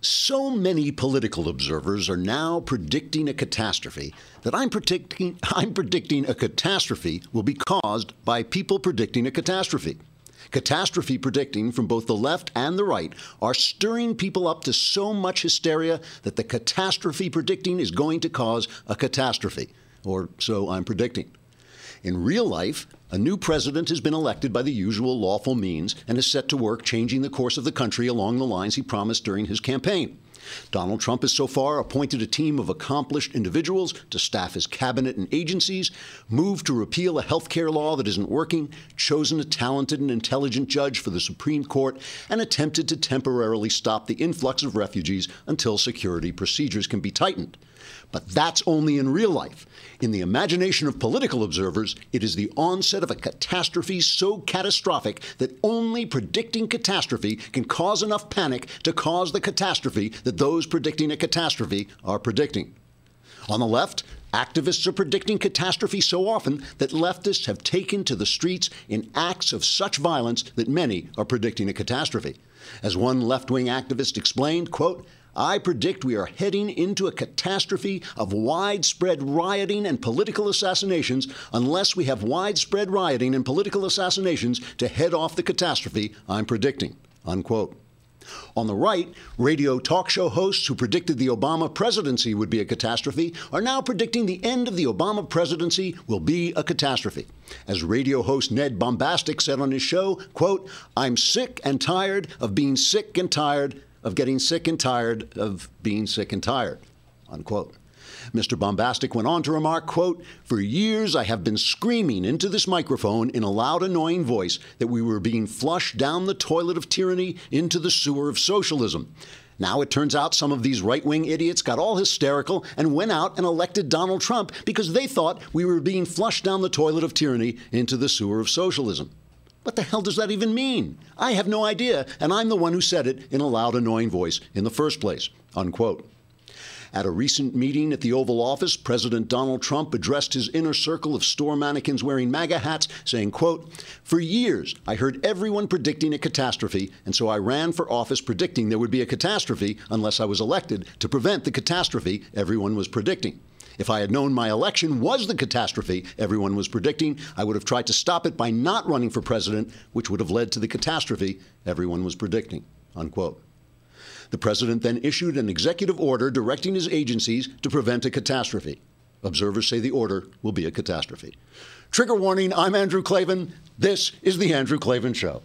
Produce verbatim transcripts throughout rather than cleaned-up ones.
So many political observers are now predicting a catastrophe that I'm predicting, I'm predicting a catastrophe will be caused by people predicting a catastrophe. Catastrophe predicting from both the left and the right are stirring people up to so much hysteria that the catastrophe predicting is going to cause a catastrophe, or so I'm predicting. In real life, a new president has been elected by the usual lawful means and is set to work changing the course of the country along the lines he promised during his campaign. Donald Trump has so far appointed a team of accomplished individuals to staff his cabinet and agencies, moved to repeal a health care law that isn't working, chosen a talented and intelligent judge for the Supreme Court, and attempted to temporarily stop the influx of refugees until security procedures can be tightened. But that's only in real life. In the imagination of political observers, it is the onset of a catastrophe so catastrophic that only predicting catastrophe can cause enough panic to cause the catastrophe that those predicting a catastrophe are predicting. On the left, activists are predicting catastrophe so often that leftists have taken to the streets in acts of such violence that many are predicting a catastrophe. As one left-wing activist explained, quote, I predict we are heading into a catastrophe of widespread rioting and political assassinations unless we have widespread rioting and political assassinations to head off the catastrophe I'm predicting, unquote. On the right, radio talk show hosts who predicted the Obama presidency would be a catastrophe are now predicting the end of the Obama presidency will be a catastrophe. As radio host Ned Bombastic said on his show, quote, I'm sick and tired of being sick and tired of getting sick and tired of being sick and tired, unquote. Mister Bombastic went on to remark, quote, for years I have been screaming into this microphone in a loud, annoying voice that we were being flushed down the toilet of tyranny into the sewer of socialism. Now it turns out some of these right-wing idiots got all hysterical and went out and elected Donald Trump because they thought we were being flushed down the toilet of tyranny into the sewer of socialism. What the hell does that even mean? I have no idea, and I'm the one who said it in a loud, annoying voice in the first place, unquote. At a recent meeting at the Oval Office, President Donald Trump addressed his inner circle of store mannequins wearing MAGA hats, saying, quote, for years, I heard everyone predicting a catastrophe, and so I ran for office predicting there would be a catastrophe unless I was elected to prevent the catastrophe everyone was predicting. If I had known my election was the catastrophe everyone was predicting, I would have tried to stop it by not running for president, which would have led to the catastrophe everyone was predicting, unquote. The president then issued an executive order directing his agencies to prevent a catastrophe. Observers say the order will be a catastrophe. Trigger warning, I'm Andrew Klavan. This is The Andrew Klavan Show.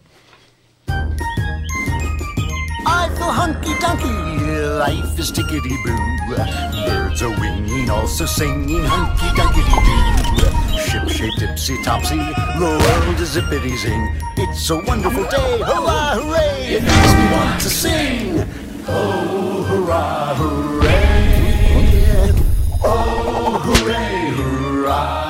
I feel hunky-dunky, life is tickety-boo. Birds are winging, also singing hunky-dunky-doo. Ship-shaped, tipsy-topsy, the world is zippity-zing. It's a wonderful day, hurrah, hooray! It makes me want to sing. Oh, hurrah, hooray! Oh, hooray, hurrah!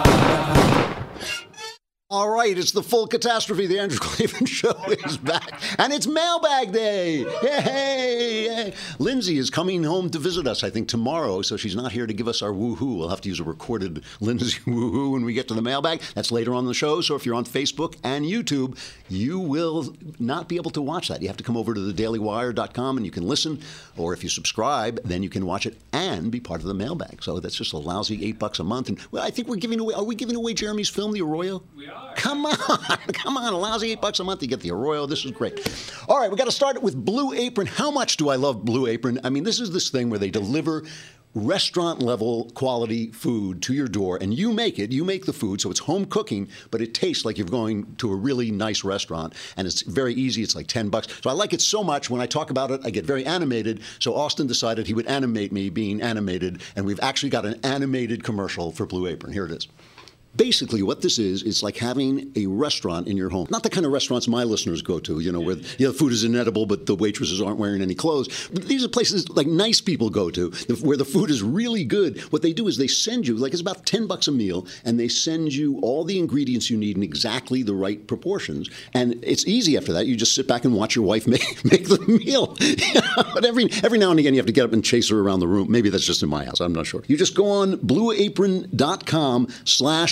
All right, it's the full catastrophe. The Andrew Klavan Show is back, and it's Mailbag Day. Yay! Yay. Lindsay is coming home to visit us, I think, tomorrow, so she's not here to give us our woohoo. We'll have to use a recorded Lindsay woohoo when we get to the mailbag. That's later on in the show, so if you're on Facebook and YouTube, you will not be able to watch that. You have to come over to the daily wire dot com and you can listen, or if you subscribe, then you can watch it and be part of the mailbag. So that's just a lousy eight bucks a month. And well, I think we're giving away, are we giving away Jeremy's film, The Arroyo? We are. Come on, come on, a lousy eight bucks a month, you get the Arroyo. This is great. All right, we got to start with Blue Apron. How much do I love Blue Apron? I mean, this is this thing where they deliver restaurant-level quality food to your door, and you make it. You make the food, so it's home cooking, but it tastes like you're going to a really nice restaurant, and it's very easy. It's like ten bucks. So I like it so much. When I talk about it, I get very animated. So Austin decided he would animate me being animated, and we've actually got an animated commercial for Blue Apron. Here it is. Basically, what this is, it's like having a restaurant in your home. Not the kind of restaurants my listeners go to, you know, where you know, the food is inedible, but the waitresses aren't wearing any clothes. But these are places like nice people go to, where the food is really good. What they do is they send you, like it's about ten bucks a meal, and they send you all the ingredients you need in exactly the right proportions. And it's easy after that. You just sit back and watch your wife make, make the meal. But every, every now and again, you have to get up and chase her around the room. Maybe that's just in my house. I'm not sure. You just go on blue apron dot com slash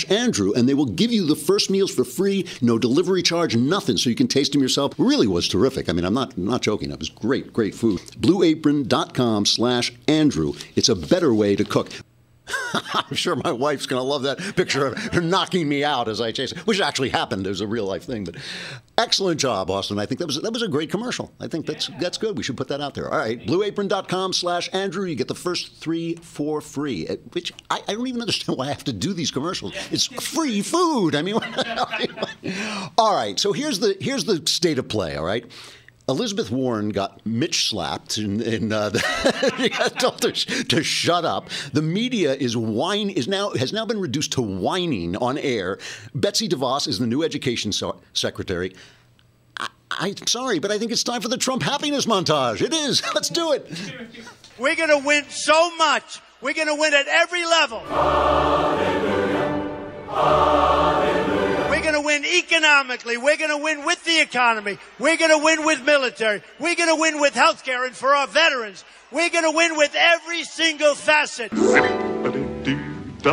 slash Andrew, and they will give you the first meals for free, no delivery charge, nothing, so you can taste them yourself. It really was terrific. I mean, I'm not, I'm not joking. It was great, great food. blue apron dot com slash Andrew. It's a better way to cook. I'm sure my wife's going to love that picture of her knocking me out as I chase it, which actually happened. It was a real life thing. But excellent job, Austin. I think that was that was a great commercial. I think that's that's good. We should put that out there. All right, blue apron dot com slash Andrew. You get the first three for free, which I, I don't even understand why I have to do these commercials. It's free food. I mean, all right. So here's the here's the state of play. All right. Elizabeth Warren got Mitch slapped and, and uh, told her to shut up. The media is whine is now has now been reduced to whining on air. Betsy DeVos is the new education so- secretary. I, I'm sorry, but I think it's time for the Trump happiness montage. It is. Let's do it. We're going to win so much. We're going to win at every level. Hallelujah. Hallelujah. We're going to win economically. We're going to win with the economy. We're going to win with military. We're going to win with health care and for our veterans. We're going to win with every single facet. Zippity-dee-da,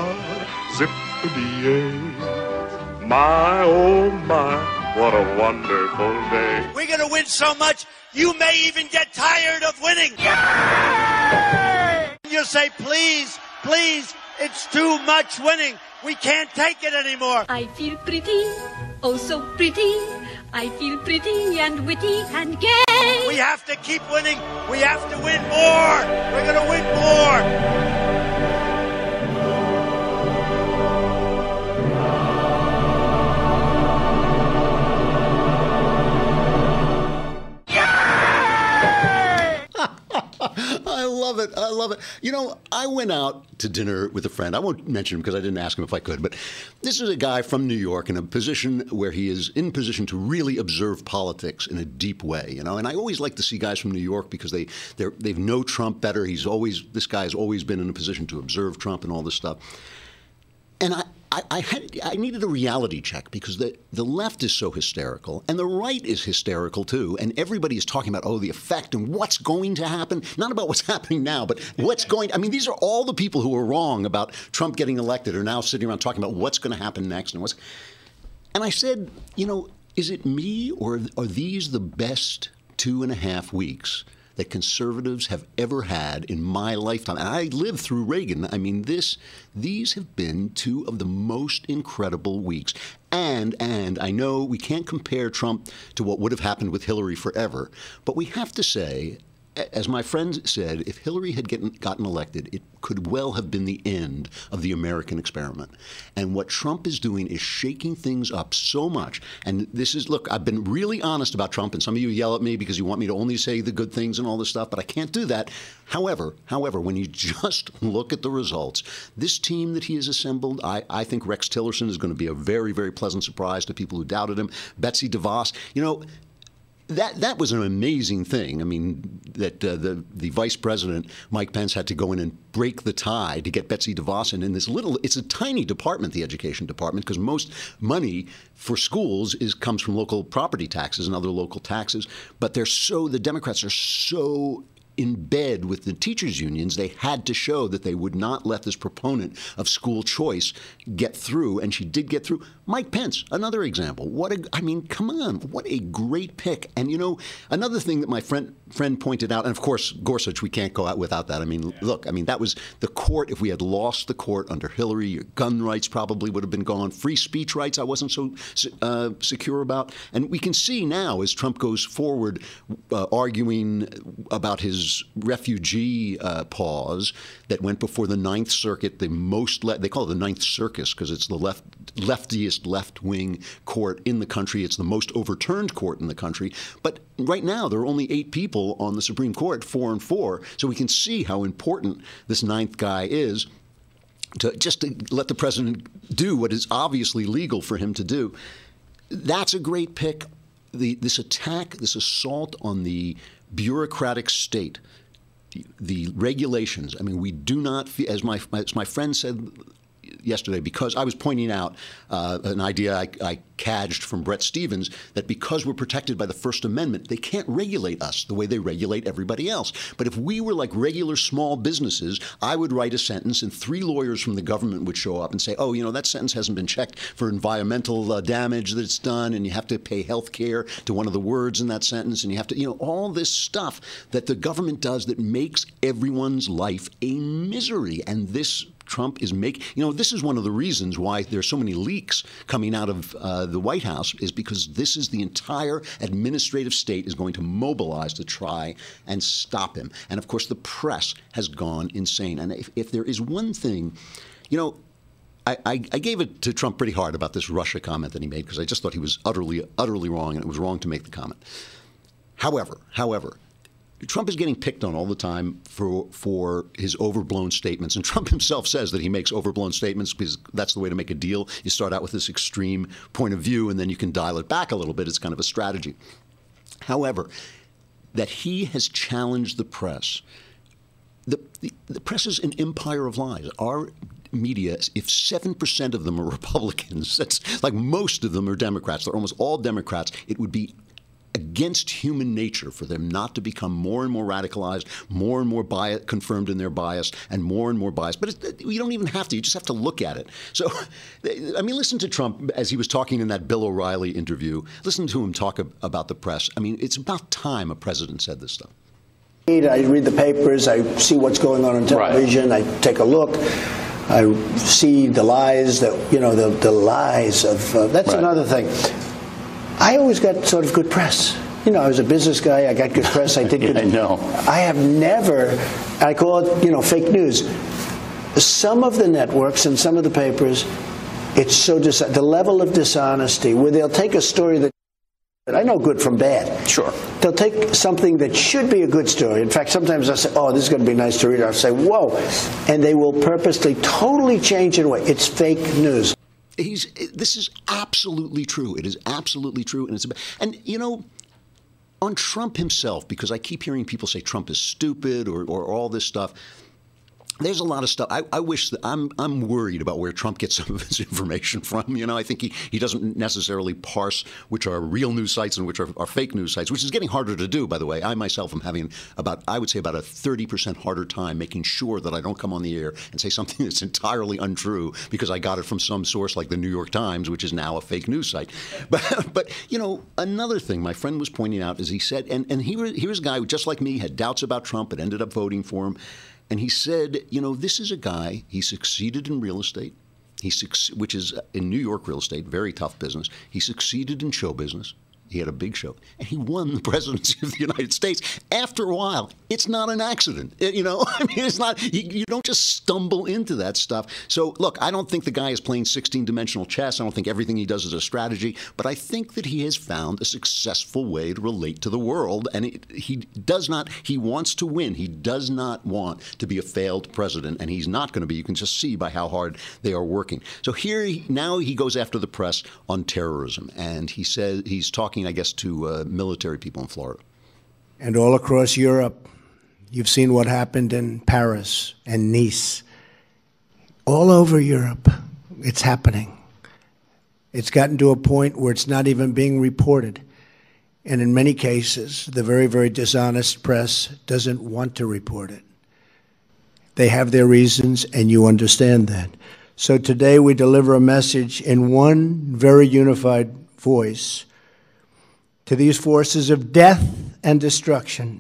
zippity-yay. My, oh my, what a wonderful day. We're going to win so much, you may even get tired of winning. Yay! You'll say, please, please, it's too much winning. We can't take it anymore. I feel pretty, oh so pretty. I feel pretty and witty and gay. We have to keep winning. We have to win more. We're going to win more. I love it. I love it. You know, I went out to dinner with a friend. I won't mention him because I didn't ask him if I could, but this is a guy from New York in a position where he is in position to really observe politics in a deep way, you know, and I always like to see guys from New York because they they're, they've know Trump better. He's always, this guy has always been in a position to observe Trump and all this stuff. And I, I, I, had, I needed a reality check because the, the left is so hysterical and the right is hysterical too. And everybody is talking about, oh, the effect and what's going to happen. Not about what's happening now, but what's going. I mean, these are all the people who are wrong about Trump getting elected are now sitting around talking about what's going to happen next. And what's. And I said, you know, is it me or are these the best two and a half weeks that conservatives have ever had in my lifetime? And I lived through Reagan. I mean, this, these have been two of the most incredible weeks. And, and I know we can't compare Trump to what would have happened with Hillary forever, but we have to say, as my friend said, if Hillary had gotten, gotten elected, it could well have been the end of the American experiment. And what Trump is doing is shaking things up so much. And this is, look, I've been really honest about Trump, and some of you yell at me because you want me to only say the good things and all this stuff, but I can't do that. However, however, when you just look at the results, this team that he has assembled, I, I think Rex Tillerson is going to be a very, very pleasant surprise to people who doubted him. Betsy DeVos, you know, That that was an amazing thing. I mean, that uh, the the vice president, Mike Pence, had to go in and break the tie to get Betsy DeVos in, in this little, it's a tiny department, the education department, because most money for schools is comes from local property taxes and other local taxes. But they're so, the Democrats are so in bed with the teachers' unions, they had to show that they would not let this proponent of school choice get through, and she did get through. Mike Pence, another example. What a, I mean, come on, what a great pick. And, you know, another thing that my friend friend pointed out, and of course, Gorsuch, we can't go out without that. I mean, look, I mean, that was the court. If we had lost the court under Hillary, your gun rights probably would have been gone. Free speech rights, I wasn't so uh, secure about. And we can see now as Trump goes forward, uh, arguing about his refugee uh, pause that went before the Ninth Circuit, the most le- they call it the Ninth Circus because it's the left leftiest left-wing court in the country. It's the most overturned court in the country. But right now there are only eight people on the Supreme Court, four and four. So we can see how important this ninth guy is. To just to let the president do what is obviously legal for him to do. That's a great pick. The, this attack, this assault on the bureaucratic state, the regulations. I mean, we do not, as my as my friend said yesterday because I was pointing out uh, an idea I, I cadged from Brett Stevens that because we're protected by the First Amendment, they can't regulate us the way they regulate everybody else. But if we were like regular small businesses, I would write a sentence and three lawyers from the government would show up and say, oh, you know, that sentence hasn't been checked for environmental uh, damage that it's done, and you have to pay health care to one of the words in that sentence, and you have to, you know, all this stuff that the government does that makes everyone's life a misery. And this Trump is making, you know, this is one of the reasons why there's so many leaks coming out of uh, the White House, is because this is the entire administrative state is going to mobilize to try and stop him. And of course, the press has gone insane. And if, if there is one thing, you know, I, I, I gave it to Trump pretty hard about this Russia comment that he made because I just thought he was utterly, utterly wrong, and it was wrong to make the comment. However, however, Trump is getting picked on all the time for for his overblown statements. And Trump himself says that he makes overblown statements because that's the way to make a deal. You start out with this extreme point of view, and then you can dial it back a little bit. It's kind of a strategy. However, that he has challenged the press. The, the, the press is an empire of lies. Our media, if seven percent of them are Republicans, that's like most of them are Democrats. They're almost all Democrats. It would be against human nature for them not to become more and more radicalized, more and more bias, confirmed in their bias, and more and more biased. But it, you don't even have to. You just have to look at it. So, I mean, listen to Trump as he was talking in that Bill O'Reilly interview. Listen to him talk about the press. I mean, it's about time a president said this stuff. I read the papers. I see what's going on on television. Right. I take a look. I see the lies that, you know, the, the lies of, uh, that's right. Another thing. I always got sort of good press. You know, I was a business guy. I got good press. I did good. I know. I have never, I call it, you know, fake news. Some of the networks and some of the papers, it's so, dis- the level of dishonesty where they'll take a story that, I know good from bad. Sure. They'll take something that should be a good story. In fact, sometimes I'll say, oh, this is going to be nice to read. I'll say, whoa. And they will purposely totally change it away. It's fake news. He's, this is absolutely true. It is absolutely true. And, it's, and you know, on Trump himself, because I keep hearing people say Trump is stupid or, or all this stuff, there's a lot of stuff. I, I wish that I'm I'm worried about where Trump gets some of his information from. You know, I think he, he doesn't necessarily parse which are real news sites and which are, are fake news sites, which is getting harder to do, by the way. I myself am having about, I would say, about a thirty percent harder time making sure that I don't come on the air and say something that's entirely untrue because I got it from some source like the New York Times, which is now a fake news site. But, but you know, another thing my friend was pointing out is he said, and, and he, here's a guy who, just like me, had doubts about Trump but ended up voting for him. And he said, you know, this is a guy, he succeeded in real estate, he which is in New York real estate, very tough business. He succeeded in show business. He had a big show. And he won the presidency of the United States. After a while, it's not an accident. It, you know, I mean, it's not, you, you don't just stumble into that stuff. So, look, I don't think the guy is playing sixteen-dimensional chess. I don't think everything he does is a strategy. But I think that he has found a successful way to relate to the world. And it, he does not, he wants to win. He does not want to be a failed president. And he's not going to be. You can just see by how hard they are working. So here, he, now he goes after the press on terrorism. And he says, he's talking, I guess, to uh, military people in Florida. And all across Europe, you've seen what happened in Paris and Nice. All over Europe, it's happening. It's gotten to a point where it's not even being reported. And in many cases, the very, very dishonest press doesn't want to report it. They have their reasons, and you understand that. So today we deliver a message in one very unified voice to these forces of death and destruction.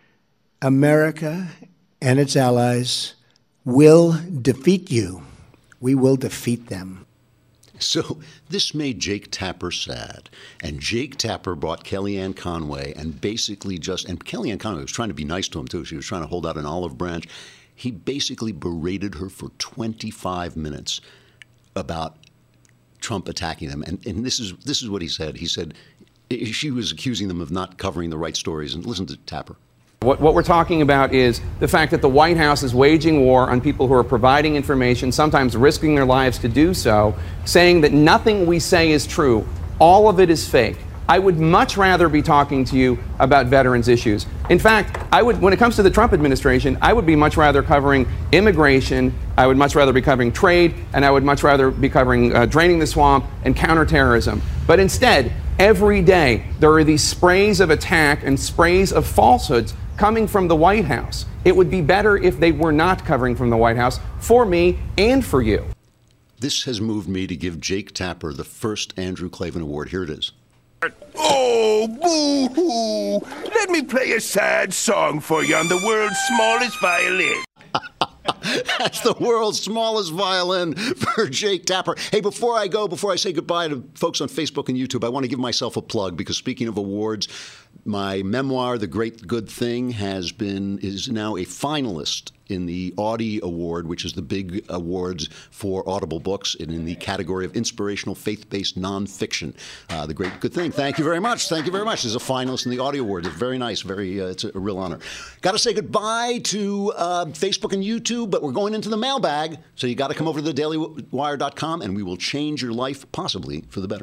America and its allies will defeat you. We will defeat them. So this made Jake Tapper sad. And Jake Tapper brought Kellyanne Conway and basically just, and Kellyanne Conway was trying to be nice to him too. She was trying to hold out an olive branch. He basically berated her for twenty-five minutes about Trump attacking them. And, and this is this is what he said. He said, she was accusing them of not covering the right stories. And listen to Tapper. What, what we're talking about is the fact that the White House is waging war on people who are providing information, sometimes risking their lives to do so, saying that nothing we say is true. All of it is fake. I would much rather be talking to you about veterans issues. In fact, I would, when it comes to the Trump administration, I would be much rather covering immigration, I would much rather be covering trade, and I would much rather be covering uh, draining the swamp and counterterrorism. But instead, every day, there are these sprays of attack and sprays of falsehoods coming from the White House. It would be better if they were not covering from the White House for me and for you. This has moved me to give Jake Tapper the first Andrew Klavan Award. Here it is. Oh, boo-hoo! Let me play a sad song for you on the world's smallest violin. That's the world's smallest violin for Jake Tapper. Hey, before I go, before I say goodbye to folks on Facebook and YouTube, I want to give myself a plug because speaking of awards, my memoir, The Great Good Thing, has been is now a finalist in the Audie Award, which is the big awards for Audible books, and in the category of inspirational, faith-based nonfiction. Uh, the Great Good Thing. Thank you very much. Thank you very much. There's a finalist in the Audie Award. It's very nice. Very. Uh, it's a, a real honor. Got to say goodbye to uh, Facebook and YouTube, but we're going into the mailbag, so you got to come over to the daily wire dot com, and we will change your life, possibly for the better.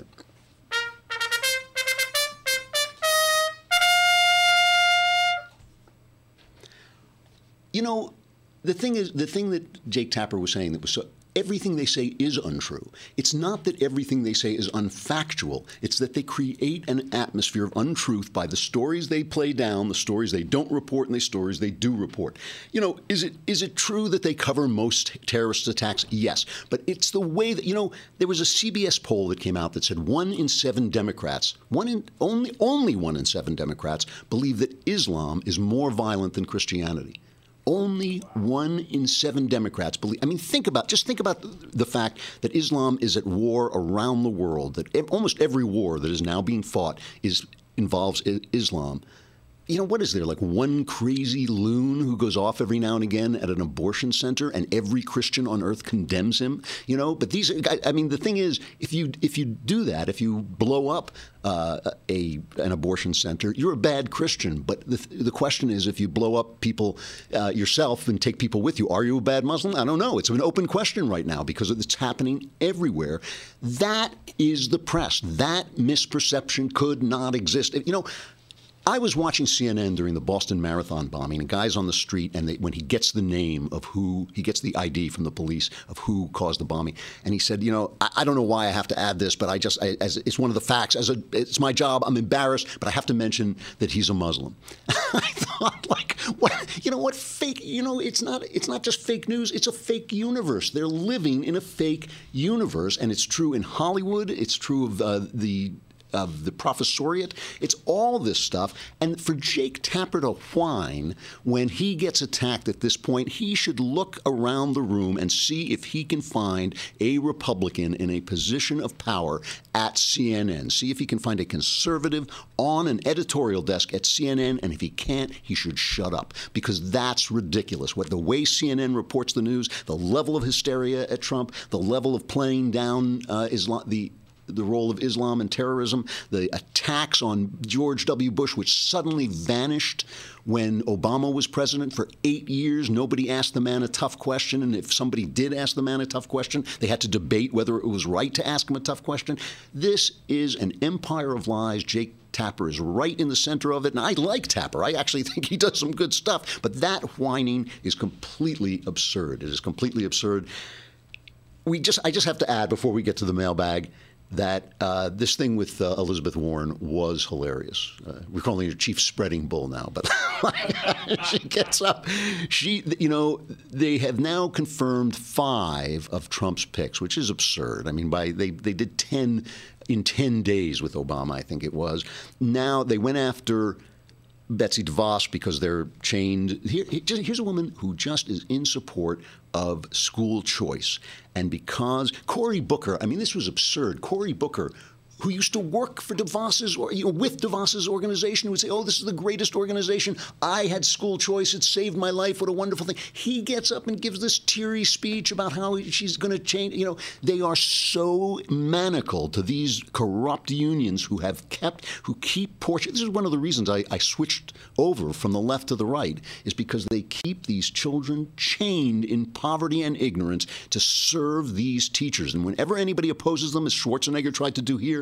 You know, the thing is, the thing that Jake Tapper was saying that was so, everything they say is untrue. It's not that everything they say is unfactual. It's that they create an atmosphere of untruth by the stories they play down, the stories they don't report, and the stories they do report. You know, is it is it true that they cover most terrorist attacks? Yes. But it's the way that, you know, there was a C B S poll that came out that said one in seven Democrats, one in only only one in seven Democrats believe that Islam is more violent than Christianity. Only one in seven Democrats believe. I mean, think about, just think about the fact that Islam is at war around the world, that almost every war that is now being fought is involves Islam. You know, what is there, like one crazy loon who goes off every now and again at an abortion center and every Christian on earth condemns him? You know, but these, I mean, the thing is, if you if you do that, if you blow up uh, a an abortion center, you're a bad Christian. But the the question is, if you blow up people uh, yourself and take people with you, are you a bad Muslim? I don't know. It's an open question right now because it's happening everywhere. That is the press. That misperception could not exist. You know, I was watching C N N during the Boston Marathon bombing, and guys on the street, and they, when he gets the name of who, he gets the I D from the police of who caused the bombing, and he said, you know, I, I don't know why I have to add this, but I just, I, as it's one of the facts, as a, it's my job, I'm embarrassed, but I have to mention that he's a Muslim. I thought, like, what, you know what, fake, you know, it's not, it's not just fake news, it's a fake universe. They're living in a fake universe, and it's true in Hollywood, it's true of uh, the of the professoriate. It's all this stuff. And for Jake Tapper to whine when he gets attacked at this point, he should look around the room and see if he can find a Republican in a position of power at C N N. See if he can find a conservative on an editorial desk at C N N, and if he can't, he should shut up, because that's ridiculous. What the way C N N reports the news, the level of hysteria at Trump, the level of playing down uh, Islam, the the role of Islam and terrorism, the attacks on George W. Bush, which suddenly vanished when Obama was president for eight years. Nobody asked the man a tough question, and if somebody did ask the man a tough question, they had to debate whether it was right to ask him a tough question. This is an empire of lies. Jake Tapper is right in the center of it, and I like Tapper. I actually think he does some good stuff, but that whining is completely absurd. It is completely absurd. We just, I just have to add before we get to the mailbag that uh, this thing with uh, Elizabeth Warren was hilarious. Uh, we're calling her Chief Spreading Bull now, but she gets up. She, you know, they have now confirmed five of Trump's picks, which is absurd. I mean, by they they did ten in ten days with Obama, I think it was. Now they went after Betsy DeVos because they're chained. Here, here's a woman who just is in support of school choice. And because Cory Booker, I mean, this was absurd. Cory Booker, who used to work for DeVos's, or you know, with DeVos's organization, would say, oh, this is the greatest organization. I had school choice. It saved my life. What a wonderful thing. He gets up and gives this teary speech about how she's going to change. You know, they are so manacled to these corrupt unions who have kept, who keep portion. This is one of the reasons I, I switched over from the left to the right, is because they keep these children chained in poverty and ignorance to serve these teachers. And whenever anybody opposes them, as Schwarzenegger tried to do here,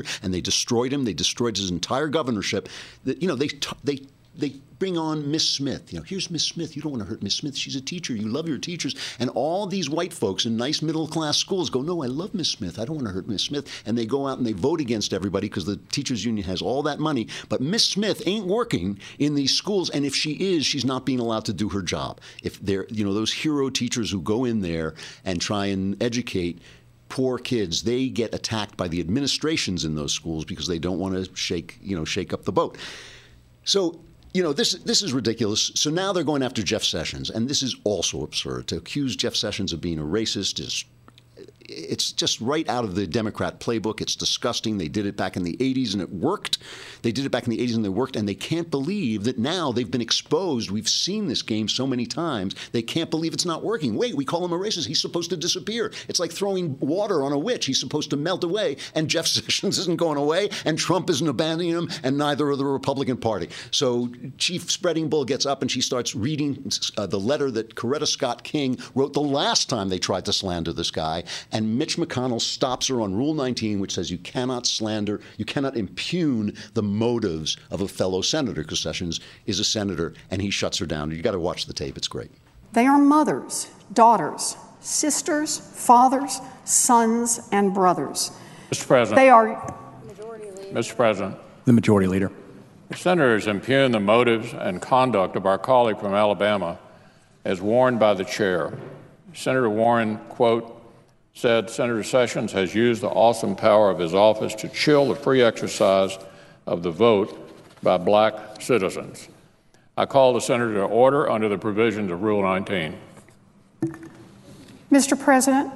and they destroyed him. They destroyed his entire governorship. The, you know, they they they bring on Miss Smith. You know, here's Miss Smith. You don't want to hurt Miss Smith. She's a teacher. You love your teachers. And all these white folks in nice middle-class schools go, no, I love Miss Smith. I don't want to hurt Miss Smith. And they go out and they vote against everybody because the teachers union has all that money. But Miss Smith ain't working in these schools. And if she is, she's not being allowed to do her job. If they're, you know, those hero teachers who go in there and try and educate poor kids, they get attacked by the administrations in those schools because they don't want to shake, you know, shake up the boat. So, you know, this this is ridiculous. So now they're going after Jeff Sessions, and this is also absurd. To accuse Jeff Sessions of being a racist is, it's just right out of the Democrat playbook. It's disgusting. They did it back in the eighties, and it worked. They did it back in the eighties, and it worked, and they can't believe that now they've been exposed. We've seen this game so many times. They can't believe it's not working. Wait, we call him a racist. He's supposed to disappear. It's like throwing water on a witch. He's supposed to melt away, and Jeff Sessions isn't going away, and Trump isn't abandoning him, and neither are the Republican Party. So Chief Spreading Bull gets up, and she starts reading uh, the letter that Coretta Scott King wrote the last time they tried to slander this guy, and Mitch McConnell stops her on Rule nineteen, which says you cannot slander, you cannot impugn the motives of a fellow senator, because Sessions is a senator, and he shuts her down. You got to watch the tape. It's great. They are mothers, daughters, sisters, fathers, sons, and brothers. Mister President. They are. Mister President. The Majority Leader. The senators impugn the motives and conduct of our colleague from Alabama as warned by the chair. Senator Warren, quote, said Senator Sessions has used the awesome power of his office to chill the free exercise of the vote by black citizens. I call the senator to order under the provisions of Rule nineteen. Mister President.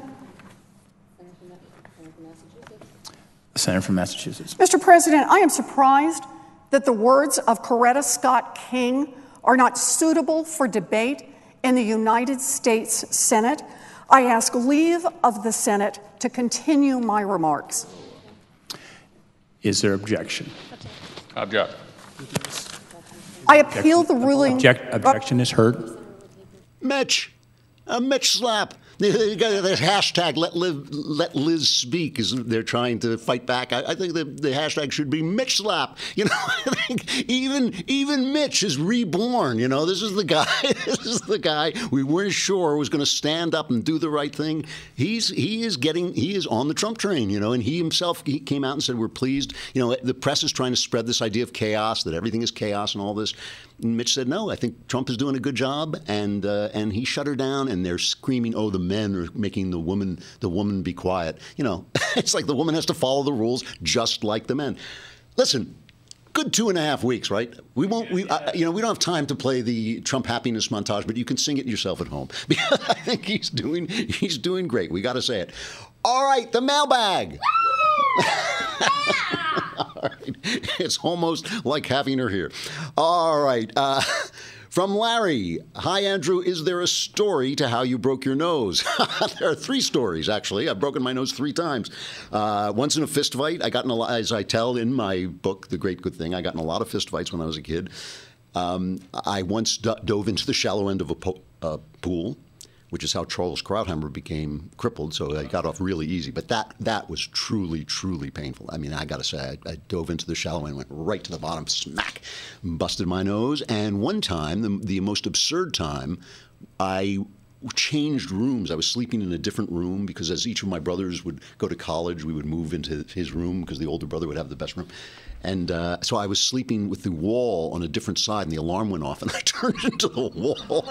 The Senator from Massachusetts. Mister President, I am surprised that the words of Coretta Scott King are not suitable for debate in the United States Senate. I ask leave of the Senate to continue my remarks. Is there objection? Object. I appeal the ruling. Object, objection is heard. Mitch, a Mitch slap. They got the hashtag let Liz, let Liz speak is they're trying to fight back. I, I think the, the hashtag should be Mitch slap. You know, I think even even Mitch is reborn. You know, this is the guy. This is the guy we weren't sure was going to stand up and do the right thing. He's he is getting he is on the Trump train. You know, and he himself he came out and said we're pleased. You know, the press is trying to spread this idea of chaos, that everything is chaos and all this. And Mitch said, no, I think Trump is doing a good job, and uh, and he shut her down, and they're screaming, oh, the men are making the woman the woman be quiet. You know, it's like the woman has to follow the rules just like the men. Listen, good two and a half weeks, right? We won't, we, uh, you know, we don't have time to play the Trump happiness montage, but you can sing it yourself at home because I think he's doing he's doing great. We got to say it. All right, the mailbag. All right. It's almost like having her here. All right. Uh, from Larry. Hi, Andrew. Is there a story to how you broke your nose? There are three stories, actually. I've broken my nose three times. Uh, once in a fist fight. I got in a lot, as I tell in my book, The Great Good Thing, I got in a lot of fist fights when I was a kid. Um, I once do- dove into the shallow end of a po- uh, pool, which is how Charles Krauthammer became crippled, so I got off really easy. But that that was truly, truly painful. I mean, I got to say, I, I dove into the shallow end, went right to the bottom, smack, busted my nose. And one time, the, the most absurd time, I changed rooms. I was sleeping in a different room because as each of my brothers would go to college, we would move into his room because the older brother would have the best room. And uh, so I was sleeping with the wall on a different side, and the alarm went off, and I turned into the wall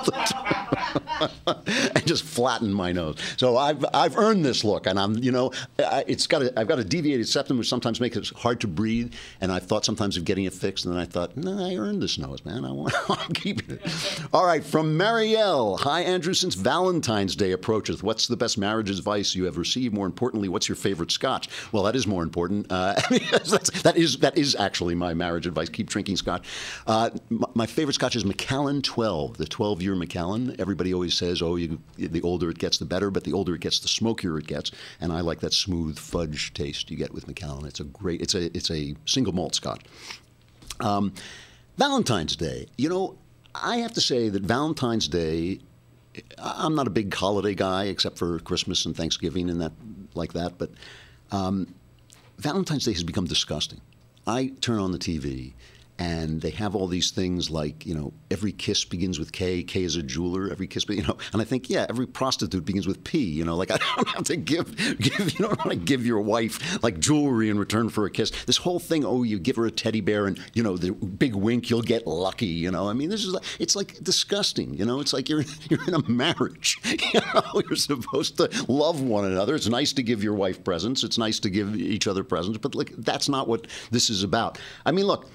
and just flattened my nose. So I've I've earned this look, and I'm you know I, it's got a, I've got a deviated septum, which sometimes makes it hard to breathe. And I thought sometimes of getting it fixed, and then I thought, no, I earned this nose, man. I want I'm keeping it. All right, from Marielle. Hi, Andrew. Since Valentine's Day approaches, what's the best marriage advice you have received? More importantly, what's your favorite scotch? Well, that is more important. Uh, that's, that is that. is actually my marriage advice. Keep drinking scotch. Uh, my, my favorite scotch is Macallan twelve, the twelve-year Macallan. Everybody always says, oh, you, the older it gets, the better, but the older it gets, the smokier it gets. And I like that smooth fudge taste you get with Macallan. It's a great, it's a, it's a single malt scotch. Um, Valentine's Day. You know, I have to say that Valentine's Day, I'm not a big holiday guy except for Christmas and Thanksgiving and that like that, but um, Valentine's Day has become disgusting. I turn on the T V, and they have all these things like, you know, every kiss begins with K. K is a jeweler. Every kiss, you know, and I think, yeah, every prostitute begins with P. You know, like I don't have to give, give you don't want to give your wife like jewelry in return for a kiss. This whole thing, oh, you give her a teddy bear and you know the big wink, you'll get lucky. You know, I mean, this is like, it's like disgusting. You know, it's like you're you're in a marriage. You know, you're supposed to love one another. It's nice to give your wife presents. It's nice to give each other presents, but like that's not what this is about. I mean, look.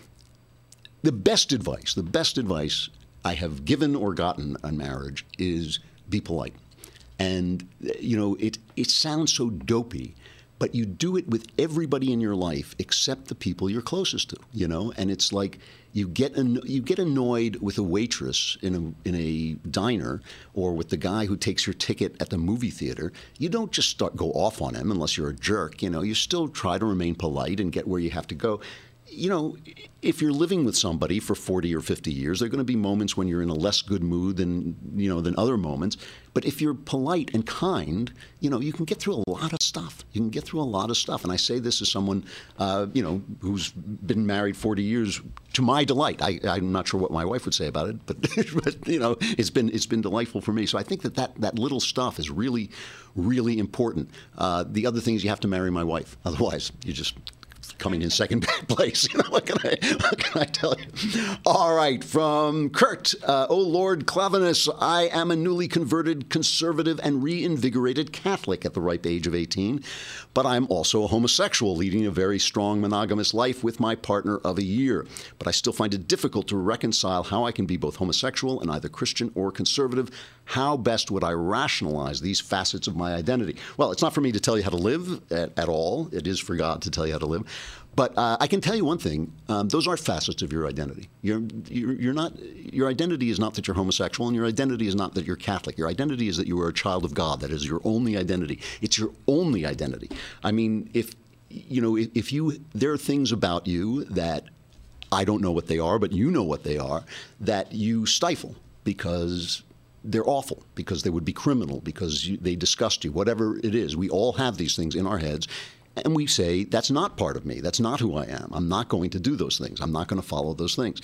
The best advice, the best advice I have given or gotten on marriage is be polite. And, you know, it, it sounds so dopey, but you do it with everybody in your life except the people you're closest to, you know? And it's like you get an, you get annoyed with a waitress in a, in a diner or with the guy who takes your ticket at the movie theater. You don't just start go off on him unless you're a jerk, you know? You still try to remain polite and get where you have to go. You know, if you're living with somebody for forty or fifty years, there are going to be moments when you're in a less good mood than, you know, than other moments. But if you're polite and kind, you know, you can get through a lot of stuff. You can get through a lot of stuff. And I say this as someone, uh, you know, who's been married forty years to my delight. I, I'm not sure what my wife would say about it, but, but you know, it's been it's been delightful for me. So I think that that, that little stuff is really, really important. Uh, the other thing is you have to marry my wife. Otherwise, you just coming in second place. You know, what can I, what can I tell you? All right, from Kurt. Uh, oh, Lord Clavinus, I am a newly converted conservative and reinvigorated Catholic at the ripe age of eighteen, but I'm also a homosexual, leading a very strong monogamous life with my partner of a year. But I still find it difficult to reconcile how I can be both homosexual and either Christian or conservative. How best would I rationalize these facets of my identity? Well, it's not for me to tell you how to live at, at all. It is for God to tell you how to live. But uh, I can tell you one thing: um, those are facets of your identity. You're, you're, you're not. Your identity is not that you're homosexual, and your identity is not that you're Catholic. Your identity is that you are a child of God. That is your only identity. It's your only identity. I mean, if you know, if, if you, there are things about you that I don't know what they are, but you know what they are, that you stifle because they're awful, because they would be criminal, because you, they disgust you, whatever it is. We all have these things in our heads. And we say, that's not part of me. That's not who I am. I'm not going to do those things. I'm not going to follow those things.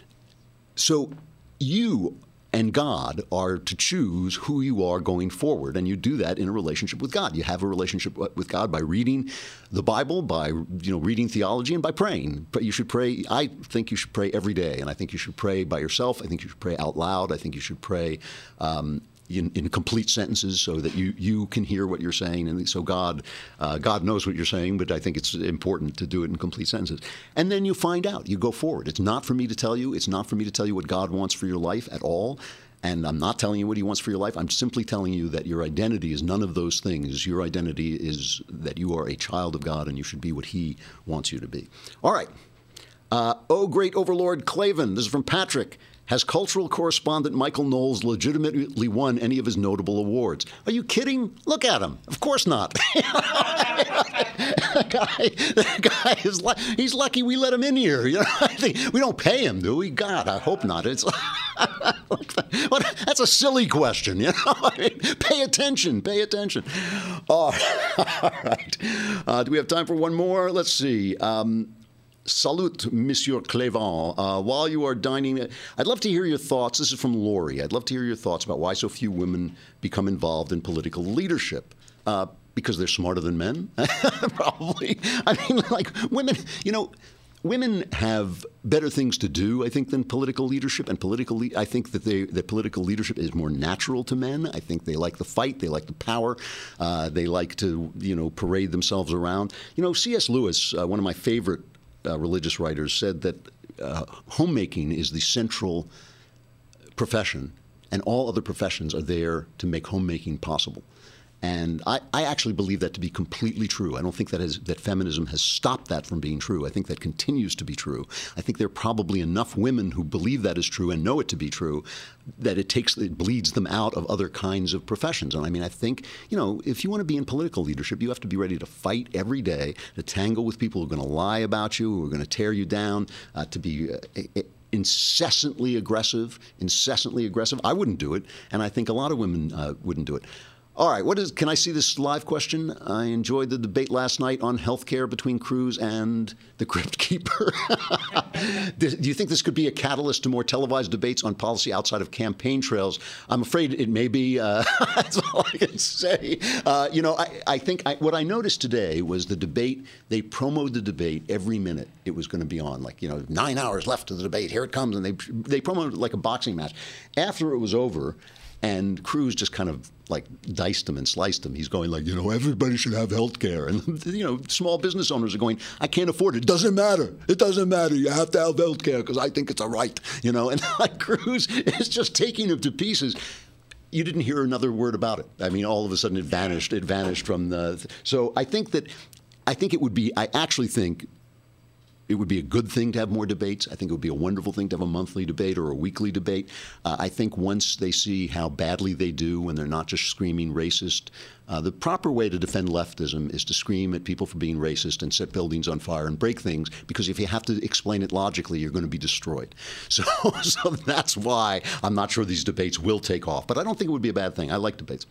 So you and God are to choose who you are going forward. And you do that in a relationship with God. You have a relationship with God by reading the Bible, by you know reading theology, and by praying. But you should pray. I think you should pray every day. And I think you should pray by yourself. I think you should pray out loud. I think you should pray um, In, in complete sentences so that you, you can hear what you're saying. And so God uh, God knows what you're saying, but I think it's important to do it in complete sentences. And then you find out. You go forward. It's not for me to tell you. It's not for me to tell you what God wants for your life at all. And I'm not telling you what he wants for your life. I'm simply telling you that your identity is none of those things. Your identity is that you are a child of God and you should be what he wants you to be. All right. Uh, oh, great overlord Clavin. This is from Patrick. Has cultural correspondent Michael Knowles legitimately won any of his notable awards? Are you kidding? Look at him. Of course not. that guy, that guy is he's lucky we let him in here. You know, I think we don't pay him, do we? God, I hope not. It's that's a silly question. You know, I mean, pay attention. Pay attention. Oh, all right. Uh, do we have time for one more? Let's see. Um, Salute, Monsieur Clévent. Uh, while you are dining, I'd love to hear your thoughts. This is from Lori. I'd love to hear your thoughts about why so few women become involved in political leadership. Uh, because they're smarter than men? Probably. I mean, like, women, you know, women have better things to do, I think, than political leadership. And political, le- I think that they, that political leadership is more natural to men. I think they like the fight. They like the power. Uh, they like to, you know, parade themselves around. You know, C S Lewis, uh, one of my favorite Uh, religious writers, said that uh, homemaking is the central profession, and all other professions are there to make homemaking possible. And I, I actually believe that to be completely true. I don't think that has, that feminism has stopped that from being true. I think that continues to be true. I think there are probably enough women who believe that is true and know it to be true that it takes it bleeds them out of other kinds of professions. And I mean, I think, you know, if you want to be in political leadership, you have to be ready to fight every day, to tangle with people who are going to lie about you, who are going to tear you down, uh, to be uh, incessantly aggressive, incessantly aggressive. I wouldn't do it, and I think a lot of women uh, wouldn't do it. All right, what is? Can I see this live question? I enjoyed the debate last night on health care between Cruz and the Crypt Keeper. Do you think this could be a catalyst to more televised debates on policy outside of campaign trails? I'm afraid it may be. Uh, that's all I can say. Uh, you know, I, I think I, what I noticed today was the debate. They promoted the debate every minute it was going to be on. Like, you know, nine hours left of the debate. Here it comes. And they, they promoted it like a boxing match. After it was over, and Cruz just kind of like diced him and sliced him. He's going like, you know, everybody should have health care. And, you know, small business owners are going, I can't afford it. It doesn't matter. It doesn't matter. You have to have health care because I think it's a right, you know. And like Cruz is just taking him to pieces. You didn't hear another word about it. I mean, all of a sudden it vanished. It vanished from the. So I think that I think it would be I actually think it would be a good thing to have more debates. I think it would be a wonderful thing to have a monthly debate or a weekly debate. Uh, I think once they see how badly they do when they're not just screaming racist, uh, the proper way to defend leftism is to scream at people for being racist and set buildings on fire and break things, because if you have to explain it logically, you're going to be destroyed. So, so that's why I'm not sure these debates will take off. But I don't think it would be a bad thing. I like debates.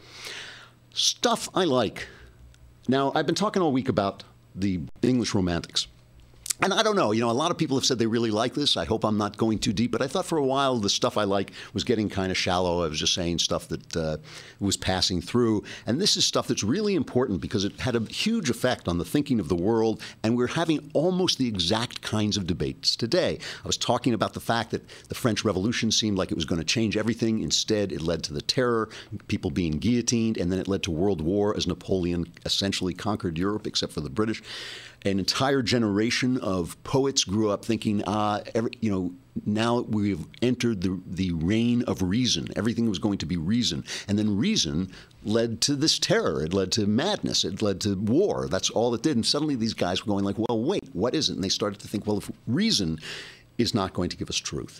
Stuff I like. Now, I've been talking all week about the English romantics. And I don't know, you know, a lot of people have said they really like this. I hope I'm not going too deep, but I thought for a while the stuff I like was getting kind of shallow. I was just saying stuff that uh, was passing through. And this is stuff that's really important because it had a huge effect on the thinking of the world, and we're having almost the exact kinds of debates today. I was talking about the fact that the French Revolution seemed like it was going to change everything. Instead, it led to the terror, people being guillotined, and then it led to World War as Napoleon essentially conquered Europe, except for the British. An entire generation of poets grew up thinking, ah, every, you know, now we've entered the, the reign of reason. Everything was going to be reason. And then reason led to this terror. It led to madness. It led to war. That's all it did. And suddenly these guys were going like, well, wait, what is it? And they started to think, well, if reason is not going to give us truth,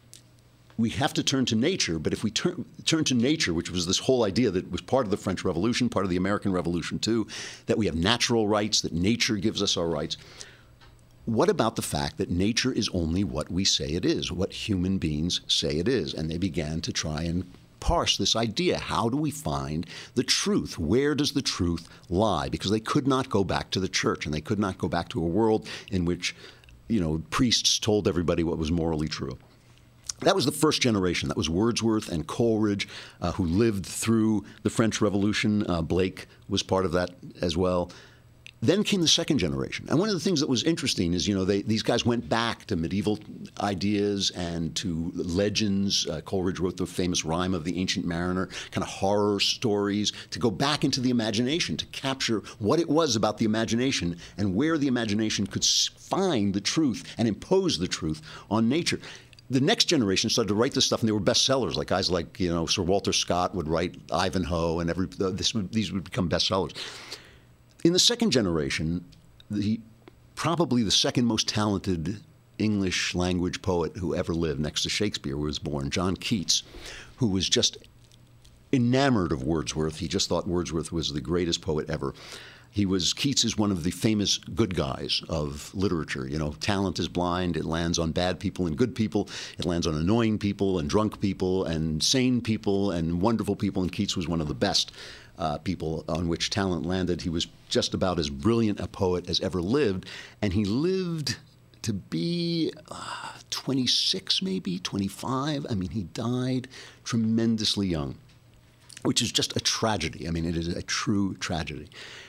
we have to turn to nature. But if we turn, turn to nature, which was this whole idea that was part of the French Revolution, part of the American Revolution too, that we have natural rights, that nature gives us our rights. What about the fact that nature is only what we say it is, what human beings say it is? And they began to try and parse this idea. How do we find the truth? Where does the truth lie? Because they could not go back to the church, and they could not go back to a world in which, you know, priests told everybody what was morally true. That was the first generation. That was Wordsworth and Coleridge, uh, who lived through the French Revolution. Uh, Blake was part of that as well. Then came the second generation. And one of the things that was interesting is, you know, they, these guys went back to medieval ideas and to legends. Uh, Coleridge wrote the famous Rime of the Ancient Mariner, kind of horror stories, to go back into the imagination, to capture what it was about the imagination and where the imagination could find the truth and impose the truth on nature. The next generation started to write this stuff, and they were bestsellers. Like guys like, you know, Sir Walter Scott would write Ivanhoe, and every this would, these would become bestsellers. In the second generation, the probably the second most talented English language poet who ever lived, next to Shakespeare, was born, John Keats, who was just enamored of Wordsworth. He just thought Wordsworth was the greatest poet ever. He was, Keats is one of the famous good guys of literature. You know, talent is blind. It lands on bad people and good people. It lands on annoying people and drunk people and sane people and wonderful people. And Keats was one of the best uh, people on which talent landed. He was just about as brilliant a poet as ever lived. And he lived to be uh, twenty-six, maybe, twenty-five. I mean, he died tremendously young, which is just a tragedy. I mean, it is a true tragedy.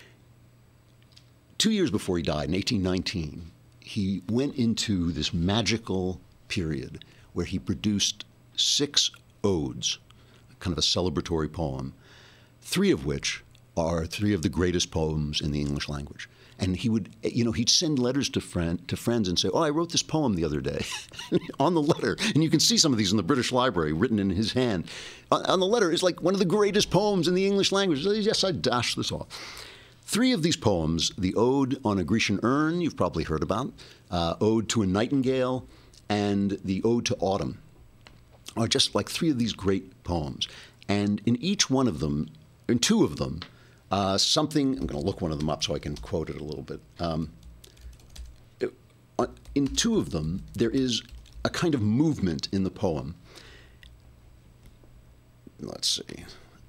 Two years before he died, in eighteen nineteen, he went into this magical period where he produced six odes, kind of a celebratory poem, three of which are three of the greatest poems in the English language. And he would, you know, he'd send letters to friend to friends and say, "Oh, I wrote this poem the other day," on the letter. And you can see some of these in the British Library, written in his hand. On, on the letter is like one of the greatest poems in the English language. Yes, I dashed this off. Three of these poems, the Ode on a Grecian Urn, you've probably heard about, uh, Ode to a Nightingale, and the Ode to Autumn, are just like three of these great poems. And in each one of them, in two of them, uh, something, I'm going to look one of them up so I can quote it a little bit. Um, it, uh, in two of them, there is a kind of movement in the poem. Let's see.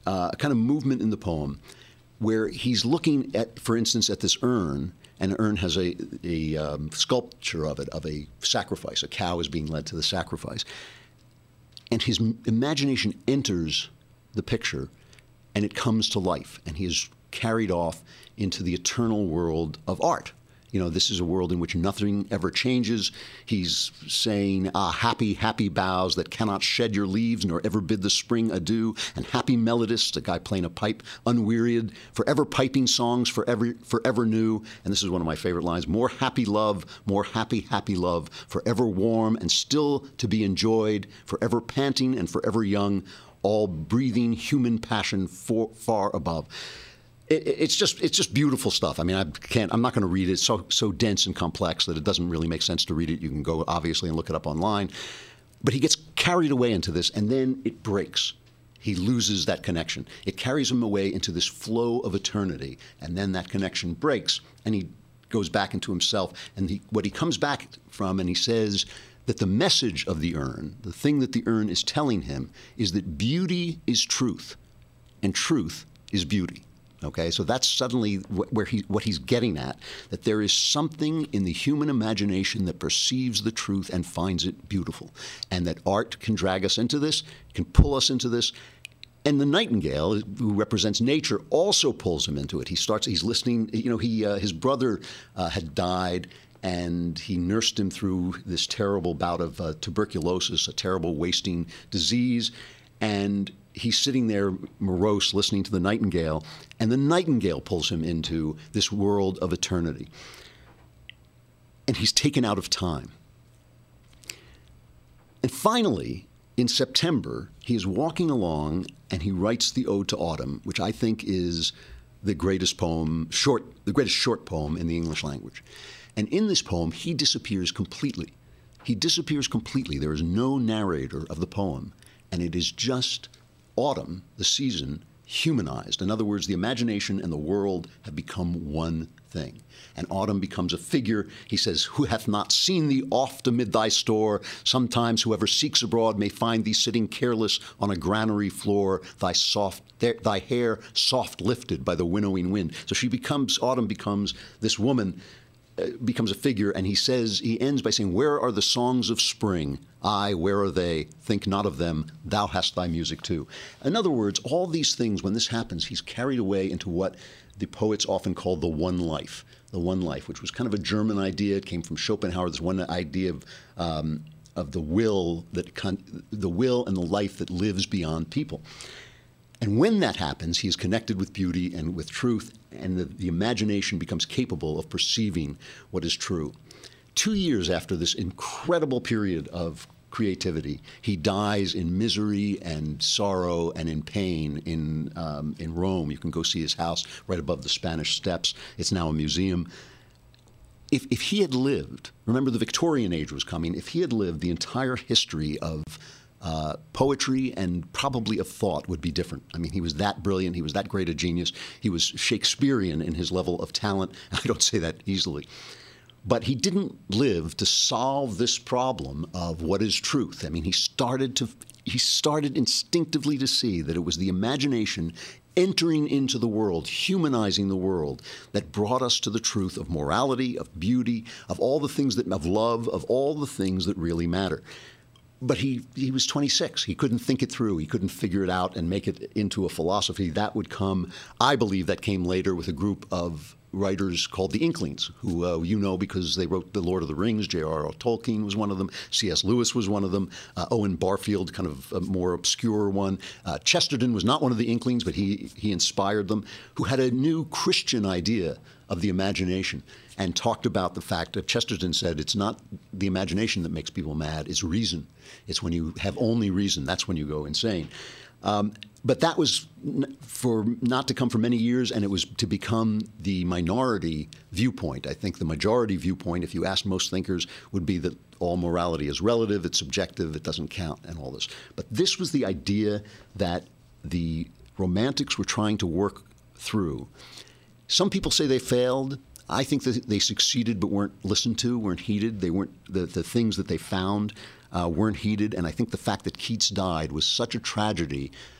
uh, a kind of movement in the poem where he's looking at, for instance, at this urn, and the urn has a, a um, sculpture of it, of a sacrifice. A cow is being led to the sacrifice. And his m- imagination enters the picture, and it comes to life, and he is carried off into the eternal world of art. You know, this is a world in which nothing ever changes. He's saying, ah, happy, happy boughs that cannot shed your leaves nor ever bid the spring adieu, and happy melodist, a guy playing a pipe, unwearied, forever piping songs forever, forever new. And this is one of my favorite lines, more happy love, more happy, happy love, forever warm and still to be enjoyed, forever panting and forever young, all breathing human passion for, far above. It's just it's just beautiful stuff. I mean, I can't. I'm not going to read it. It's so so dense and complex that it doesn't really make sense to read it. You can go obviously and look it up online. But he gets carried away into this, and then it breaks. He loses that connection. It carries him away into this flow of eternity, and then that connection breaks, and he goes back into himself. And he, what he comes back from, and he says that the message of the urn, the thing that the urn is telling him, is that beauty is truth, and truth is beauty. Okay, so that's suddenly where he, what he's getting at, that there is something in the human imagination that perceives the truth and finds it beautiful, and that art can drag us into this, can pull us into this. And the nightingale, who represents nature, also pulls him into it. He starts, he's listening, you know, he uh, his brother uh, had died, and he nursed him through this terrible bout of uh, tuberculosis, a terrible wasting disease, and he's sitting there morose listening to the nightingale, and the nightingale pulls him into this world of eternity. And he's taken out of time. And finally, in September, he is walking along and he writes the Ode to Autumn, which I think is the greatest poem, short, the greatest short poem in the English language. And in this poem, he disappears completely. He disappears completely. There is no narrator of the poem, and it is just autumn, the season, humanized. In other words, the imagination and the world have become one thing. And autumn becomes a figure. He says, who hath not seen thee oft amid thy store? Sometimes whoever seeks abroad may find thee sitting careless on a granary floor, thy soft, thy hair soft lifted by the winnowing wind. So she becomes, autumn becomes this woman, uh, becomes a figure, and he says, he ends by saying, where are the songs of spring? Aye, where are they? Think not of them. Thou hast thy music too. In other words, all these things, when this happens, he's carried away into what the poets often call the one life. The one life, which was kind of a German idea. It came from Schopenhauer. This one idea of um, of the will that con- the will and the life that lives beyond people. And when that happens, he is connected with beauty and with truth, and the, the imagination becomes capable of perceiving what is true. Two years after this incredible period of creativity, he dies in misery and sorrow and in pain in um, in Rome. You can go see his house right above the Spanish Steps. It's now a museum. If, if he had lived, remember the Victorian age was coming, if he had lived, the entire history of uh, poetry and probably of thought would be different. I mean, he was that brilliant. He was that great a genius. He was Shakespearean in his level of talent. I don't say that easily. But he didn't live to solve this problem of what is truth. I mean, he started to he started instinctively to see that it was the imagination entering into the world, humanizing the world, that brought us to the truth of morality, of beauty, of all the things that, of love, of all the things that really matter. But he, he was twenty-six. He couldn't think it through. He couldn't figure it out and make it into a philosophy. That would come, I believe that came later with a group of writers called the Inklings, who uh, you know because they wrote The Lord of the Rings. J R R Tolkien was one of them. C S Lewis was one of them. Uh, Owen Barfield, kind of a more obscure one. Uh, Chesterton was not one of the Inklings, but he, he inspired them, who had a new Christian idea of the imagination and talked about the fact that Chesterton said it's not the imagination that makes people mad, it's reason. It's when you have only reason, that's when you go insane. Um, but that was n- for not to come for many years, and it was to become the minority viewpoint. I think the majority viewpoint, if you ask most thinkers, would be that all morality is relative, it's subjective, it doesn't count, and all this. But this was the idea that the Romantics were trying to work through. Some people say they failed. I think that they succeeded but weren't listened to, weren't heeded. They weren't the, the things that they found uh, weren't heeded. And I think the fact that Keats died was such a tragedy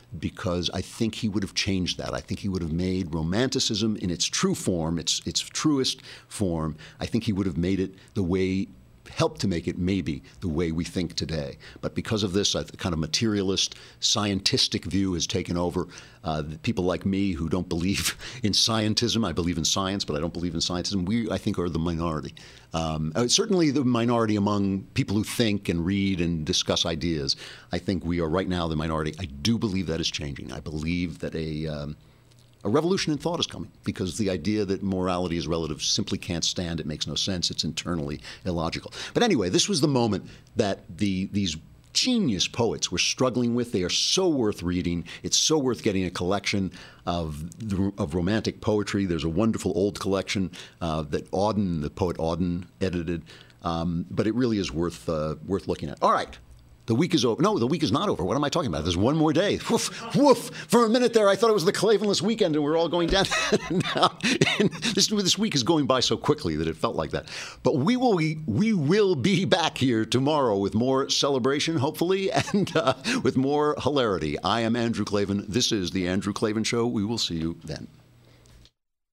because I think he would have changed that. I think he would have made Romanticism in its true form, its its truest form. I think he would have made it the way, helped to make it maybe the way we think today. But because of this, a kind of materialist, scientistic view has taken over. Uh, people like me who don't believe in scientism, I believe in science, but I don't believe in scientism, we, I think, are the minority. Um, uh, certainly the minority among people who think and read and discuss ideas. I think we are right now the minority. I do believe that is changing. I believe that a... Um, A revolution in thought is coming, because the idea that morality is relative simply can't stand. It makes no sense. It's internally illogical. But anyway, this was the moment that the these genius poets were struggling with. They are so worth reading. It's so worth getting a collection of of romantic poetry. There's a wonderful old collection uh, that Auden, the poet Auden, edited. Um, but it really is worth uh, worth looking at. All right. The week is over. No, the week is not over. What am I talking about? There's one more day. Woof, woof. For a minute there, I thought it was the Klavanless weekend and we're all going down. Now, this, this week is going by so quickly that it felt like that. But we will we, we will be back here tomorrow with more celebration, hopefully, and uh, with more hilarity. I am Andrew Klavan. This is The Andrew Klavan Show. We will see you then.